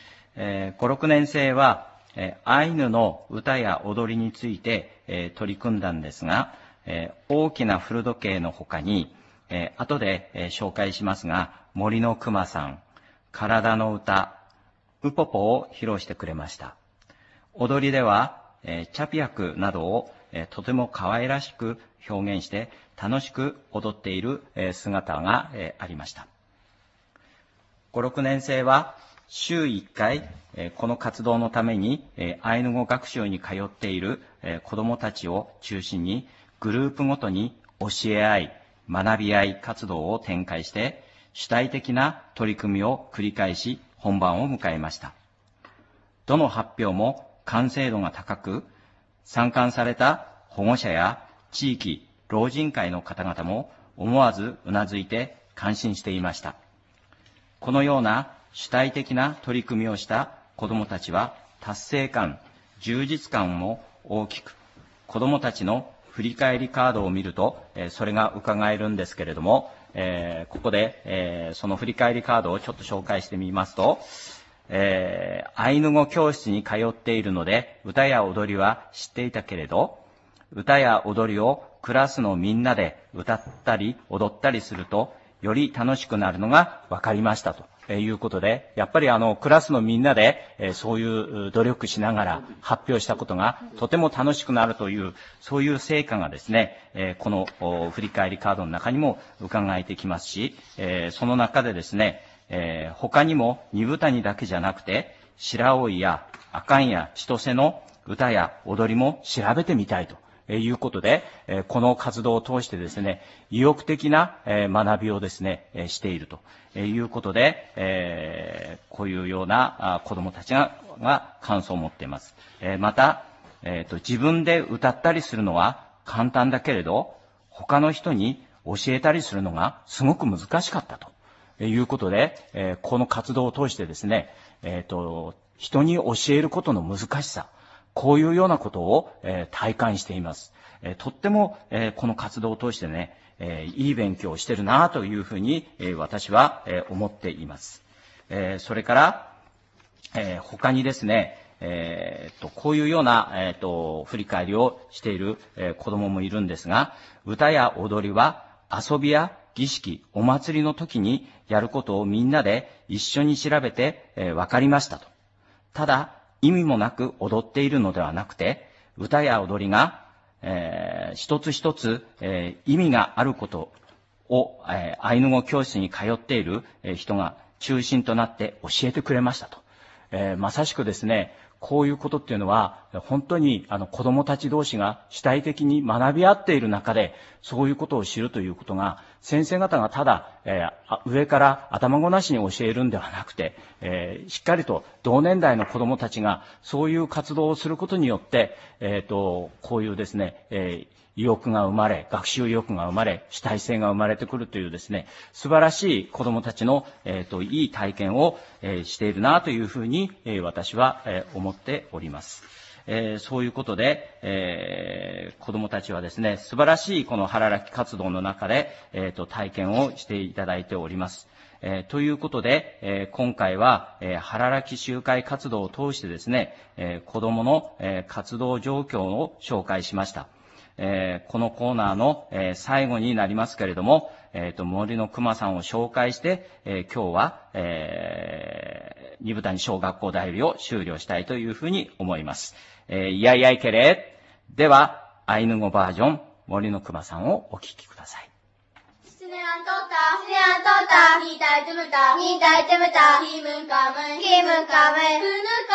。5、6年生は、アイヌの歌や踊りについて、取り組んだんですが、大きな古時計の他に、後で、紹介しますが、森の熊さん、体の歌、ウポポを披露してくれました。踊りでは、チャピアクなどを、とても可愛らしく表現して楽しく踊っている、姿が、ありました。5、6年生は週1回、この活動のために、アイヌ語学習に通っている、子どもたちを中心にグループごとに教え合い、学び合い活動を展開して主体的な取り組みを繰り返し本番を迎えました。どの発表も完成度が高く、参観された保護者や地域老人会の方々も思わずうなずいて感心していました。このような主体的な取り組みをした子どもたちは達成感、充実感も大きく、子どもたちの振り返りカードを見ると、それが伺えるんですけれども、ここで、その振り返りカードをちょっと紹介してみますと、アイヌ語教室に通っているので、歌や踊りは知っていたけれど、歌や踊りをクラスのみんなで歌ったり踊ったりすると、より楽しくなるのが分かりましたということで、やっぱりクラスのみんなで、そういう努力しながら発表したことがとても楽しくなるという、そういう成果がですね、この振り返りカードの中にも伺えてきますし、その中でですね、他にも二部谷だけじゃなくて、白老や阿寒や千歳の歌や踊りも調べてみたいということで、この活動を通してですね、意欲的な学びをですね、しているということで、こういうような子どもたちが感想を持っています。また、自分で歌ったりするのは簡単だけれど、他の人に教えたりするのがすごく難しかったということで、この活動を通してですね、人に教えることの難しさ、こういうようなことを、体感しています。とっても、この活動を通してね、いい勉強をしてるなというふうに、私は、思っています。それから、他にですね、こういうような、振り返りをしている、子供もいるんですが、歌や踊りは遊びや儀式、お祭りの時にやることをみんなで一緒に調べて、分かりましたと。ただ、意味もなく踊っているのではなくて、歌や踊りが、一つ一つ、意味があることを、アイヌ語教室に通っている人が中心となって教えてくれましたと。まさしくですね、こういうことっていうのは、本当に子供たち同士が主体的に学び合っている中で、そういうことを知るということが、先生方がただ、上から頭ごなしに教えるんではなくて、しっかりと同年代の子供たちがそういう活動をすることによって、こういうですね、意欲が生まれ、学習意欲が生まれ、主体性が生まれてくるというですね、素晴らしい子供たちの、いい体験を、しているなというふうに、私は、思っております。そういうことで、子供たちはですね、素晴らしいこの腹らき活動の中で、体験をしていただいております。ということで、今回は、腹らき集会活動を通してですね、子供の、活動状況を紹介しました。このコーナーの、最後になりますけれども、森の熊さんを紹介して、今日は、二部谷小学校だよりを終了したいというふうに思います。いやいやいけれ。では、アイヌ語バージョン、森の熊さんをお聞きください。 シネアントタ、ヒタイトムタ、ヒムンカム、フヌから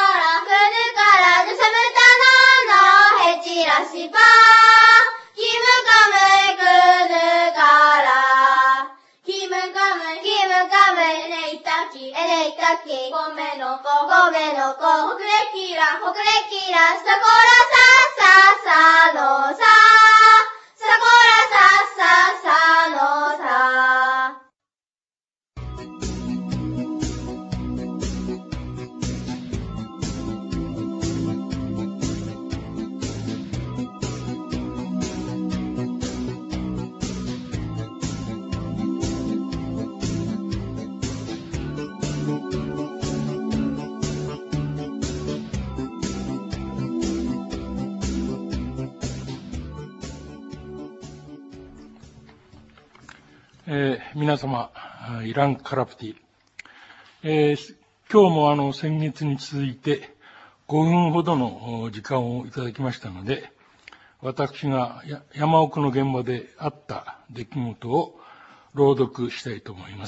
、ヌサムタのヘチラシパー、ヒム皆様、イラン・カラプティ、今日も先月に続いて5分ほどの時間をいただきましたので、私が山奥の現場であった出来事を朗読したいと思います。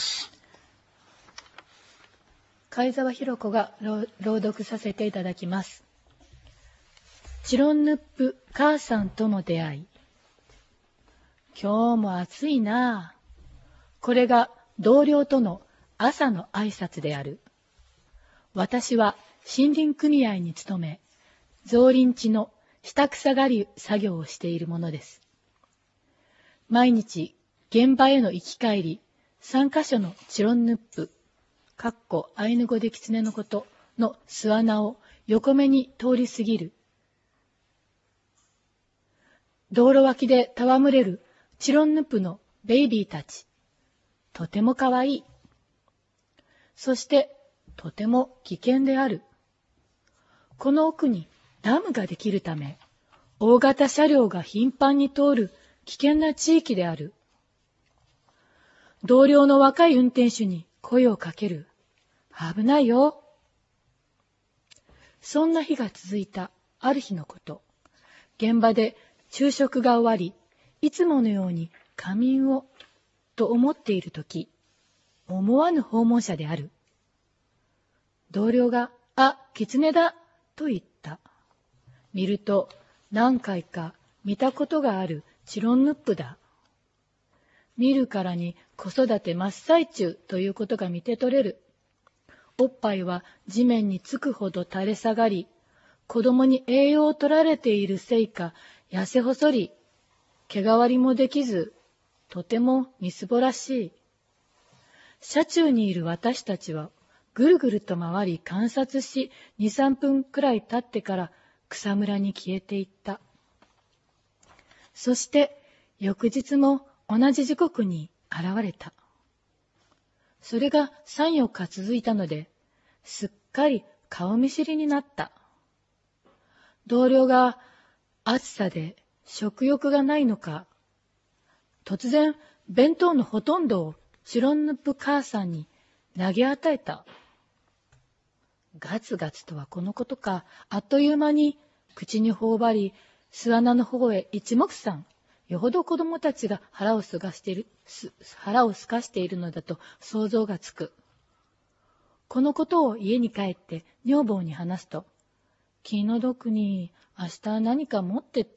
貝沢弘子が朗読させていただきます。チロンヌップ母さんとの出会い。今日も暑いなあ。これが同僚との朝の挨拶である。私は森林組合に勤め、造林地の下草刈り作業をしているものです。毎日現場への行き帰り、3カ所のチロンヌップ、アイヌ語で狐のことの巣穴を横目に通り過ぎる。道路脇で戯れるチロンヌップのベイビーたち。とてもかわいい。そしてとても危険である。この奥にダムができるため、大型車両が頻繁に通る危険な地域である。同僚の若い運転手に声をかける。危ないよ。そんな日が続いたある日のこと。現場で昼食が終わり、いつものように仮眠をと思っているとき、思わぬ訪問者である。同僚が、狐だ、と言った。見ると、何回か見たことがあるチロンヌップだ。見るからに子育て真っ最中ということが見て取れる。おっぱいは地面につくほど垂れ下がり、子供に栄養を取られているせいか、痩せ細り、毛変わりもできず、とてもみすぼらしい。車中にいる私たちはぐるぐると回り観察し、2、3分くらい経ってから草むらに消えていった。そして翌日も同じ時刻に現れた。それが3、4日続いたので、すっかり顔見知りになった。同僚が暑さで食欲がないのか、突然、弁当のほとんどをチロンヌップ母さんに投げ与えた。ガツガツとはこのことか、あっという間に口に頬張り、巣穴の方へ一目散、よほど子供たちが腹をすかしているのだと想像がつく。このことを家に帰って女房に話すと、気の毒に明日何か持ってって、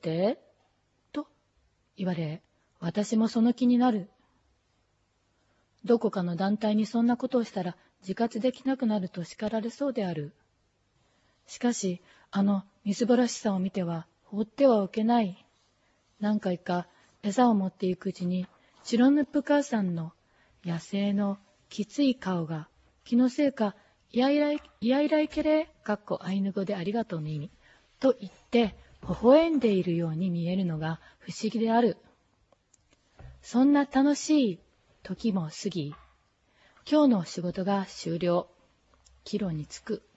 と言われ、私もその気になる。どこかの団体にそんなことをしたら自活できなくなると叱られそうである。しかし、みすぼらしさを見ては放ってはおけない。何回か餌を持っていくうちに、チロンヌップ母さんの野生のきつい顔が気のせいか、いやいらいけれ、アイヌ語でありがとうの意味、と言って微笑んでいるように見えるのが不思議である。そんな楽しい時も過ぎ、今日の仕事が終了。帰路に着く。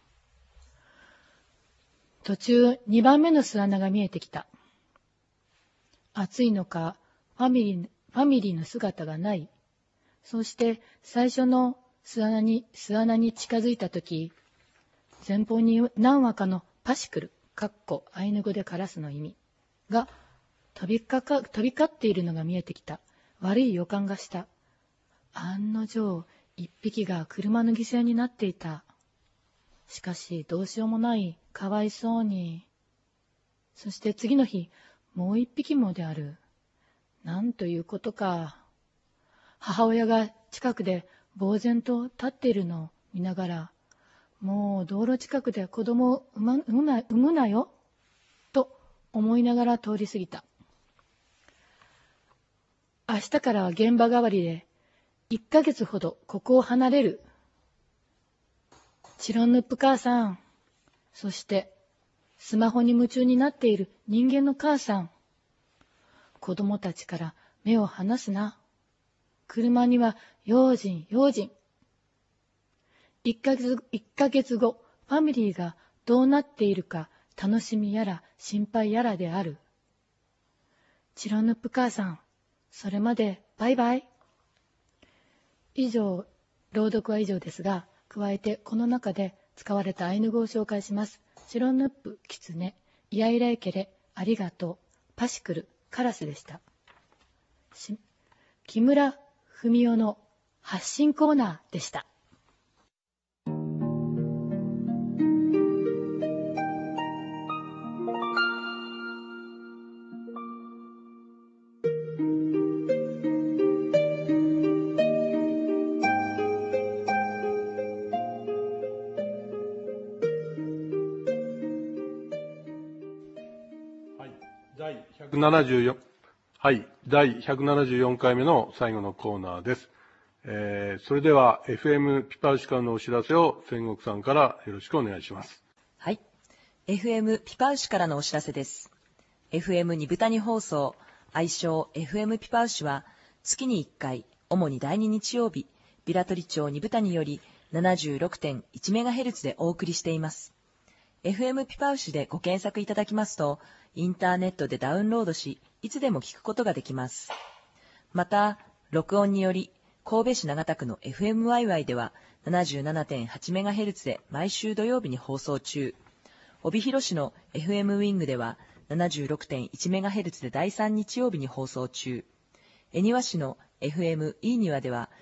途中2番目の巣穴が見えてきた。暑いのか、ファミリーの姿がない。そして最初の巣穴に近づいたとき、前方に何羽かのパシクル、アイヌ語でカラスの意味が飛び交っているのが見えてきた。悪い予感がした。案の定、一匹が車の犠牲になっていた。しかし、どうしようもない。かわいそうに。そして次の日、もう一匹もである。なんということか。母親が近くで呆然と立っているのを見ながら、もう道路近くで子供を産むなよ、 思いながら通り過ぎた。明日からは現場代わりで、1ヶ月ほどここを離れる。チロンヌップ母さん、そしてスマホに夢中になっている人間の母さん。子供たちから目を離すな。車には用心。1ヶ月後、ファミリーがどうなっているか楽しみやら心配やらである。チロンヌップ母さん、それまでバイバイ。以上、朗読は以上ですが、加えてこの中で使われたアイヌ語を紹介します。チロンヌップ、キツネ、イヤイラエケレ、ありがとう、パシクル、カラスでした。木村文夫の発信コーナーでした。 第174回目の最後のコーナーです。それでは FM ピパウシからのお知らせを仙石さんからよろしくお願いします。 はい。FM ピパウシからのお知らせです。FM 二部谷放送、愛称 FM ピパウシは月に1回、主に第2日曜日、ビラトリ町二部谷より 76.1MHz でお送りしています。FM ピパウシでご検索いただきますと、インターネットでダウンロードし、いつでも聞くことができます。また、録音により、神戸市長田区の FMYY では 77.8MHz で毎週土曜日に放送中。帯広市の FM ウィングでは 76.1MHz で第3日曜日に放送中。恵庭市の FM イーニワでは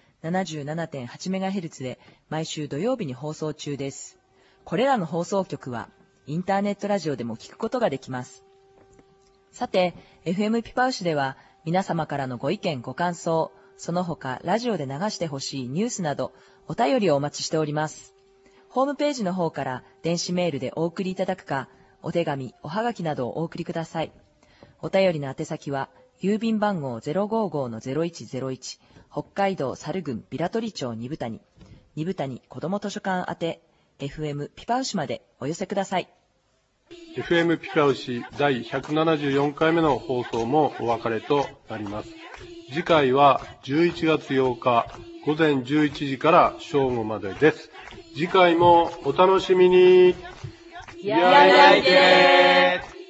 77.8MHz で毎週土曜日に放送中です。これらの放送局はインターネットラジオでも聞くことができます。さて、FM ピパウシでは皆様からのご意見ご感想、その他ラジオで流してほしいニュースなどお便りをお待ちしております。ホームページの方から電子メールでお送りいただくか、お手紙、おはがきなどをお送りください。お便りの宛先は郵便番号 055-0101 北海道猿郡平取町二部谷子ども図書館宛て FM ピパウシまでお寄せください。 FM ピパウシ第174回目の放送もお別れとなります。次回は11月8日午前11時から正午までです。次回もお楽しみに。 やいてー。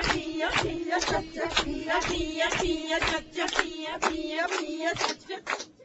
ピヤピヤ